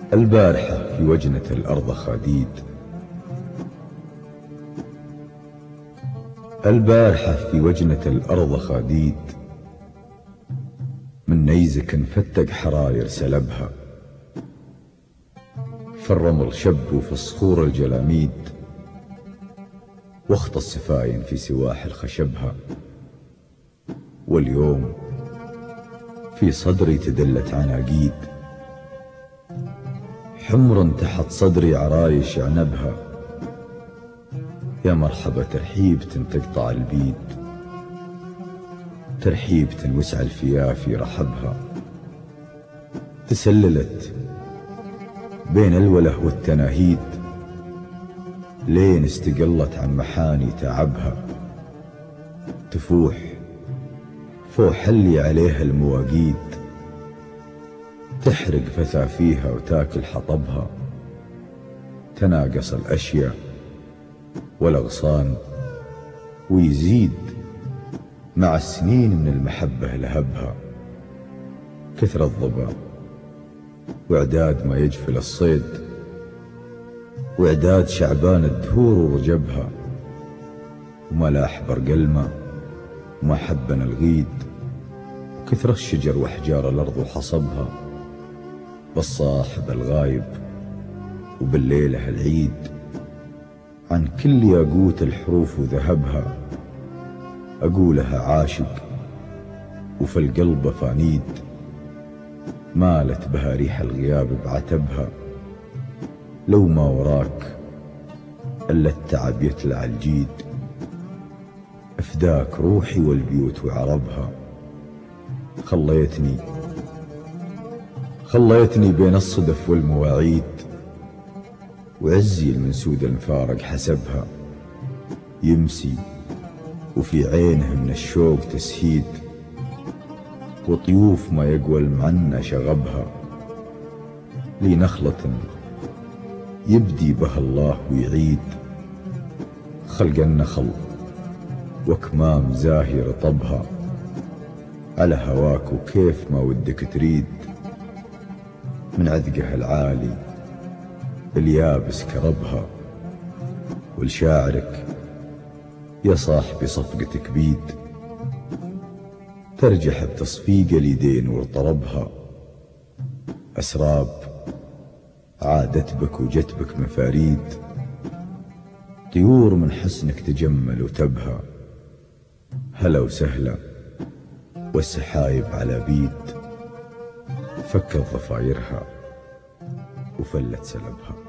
البارحة في وجنة الأرض خديد، البارحة في وجنة الأرض خديد، من نيزك انفتق حراير سلبها، في الرمل شب وفي الصخور الجلاميد، واخت السفاين في سواحل خشبها. واليوم في صدري تدلت عناقيد، حمر تحت صدري عرايش عنبها، يا مرحبا ترحيب تقطع البيد، ترحيب وسع الفيافي رحبها. تسللت بين الوله والتناهيد، لين استقلت عن محاني تعبها، تفوح فوح اللي عليها المواقيد، تحرق فثافيها وتاكل حطبها، تناقص الأشياء والأغصان، ويزيد مع السنين من المحبة لهبها. كثر الظبا وإعداد ما يجفل الصيد، وإعداد شعبان الدهور ورجبها، وما لاح برق الماء وما حبنا الغيد، وكثر الشجر وأحجار الأرض وحصبها، بالصاحب الغايب وبالليلة العيد، عن كل ياقوت الحروف وذهبها، أقولها عاشق وفي القلب فانيد، مالت بها ريح الغياب بعتبها. لو ما وراك إلا التعب يتلع الجيد، أفداك روحي والبيوت وعربها. خليتني بين الصدف والمواعيد، وعزي المنسود المفارق حسبها، يمسي وفي عينه من الشوق تسهيد، وطيوف ما يقوى المعنى شغبها. لي نخلة يبدي بها الله ويعيد، خلق النخل وكمام زاهي رطبها، على هواك وكيف ما ودك تريد، من عذقها العالي اليابس كربها. ولشاعرك يا صاحبي صفقتك بيد، ترجح بتصفيق اليدين وارطربها. أسراب عادت بك وجت بك مفاريد، طيور من حسنك تجمل وتبهى. هلا وسهلا والسحايب على بيد، فكت ضفايرها وفلت سلبها.